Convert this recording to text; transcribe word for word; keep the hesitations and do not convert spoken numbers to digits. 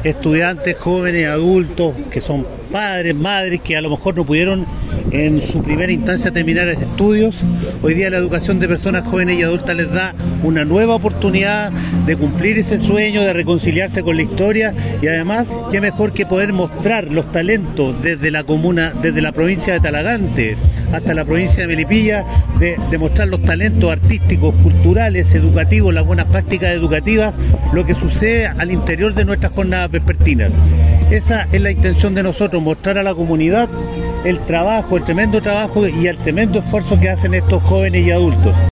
estudiantes, jóvenes, adultos, que son padres, madres, que a lo mejor no pudieron en su primera instancia terminar estudios. Hoy día la educación de personas jóvenes y adultas les da una nueva oportunidad de cumplir ese sueño, de reconciliarse con la historia, y además, qué mejor que poder mostrar los talentos desde la comuna, desde la provincia de Talagante hasta la provincia de Melipilla, de, de mostrar los talentos artísticos, culturales, educativos, las buenas prácticas educativas, lo que sucede al interior de nuestras jornadas vespertinas. Esa es la intención de nosotros, mostrar a la comunidad el trabajo, el tremendo trabajo y el tremendo esfuerzo que hacen estos jóvenes y adultos.